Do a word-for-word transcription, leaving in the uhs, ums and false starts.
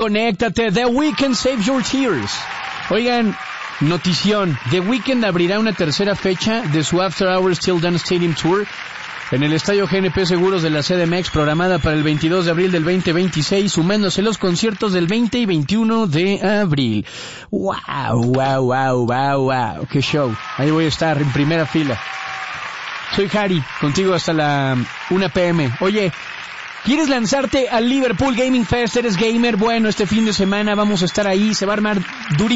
Conéctate, The Weeknd, Save Your Tears. Oigan, notición, The Weeknd abrirá una tercera fecha de su After Hours Till Dawn Stadium Tour en el Estadio G N P Seguros de la C D M X, programada para el veintidós de abril del veinte veintiséis, sumándose los conciertos del veinte y veintiuno de abril. ¡Wow, wow, wow, wow, wow! ¡Qué show! Ahí voy a estar en primera fila. Soy Harry, contigo hasta la una p m Oye, ¿quieres lanzarte al Liverpool Gaming Fest? ¿Eres gamer? Bueno, este fin de semana vamos a estar ahí, se va a armar durísimo.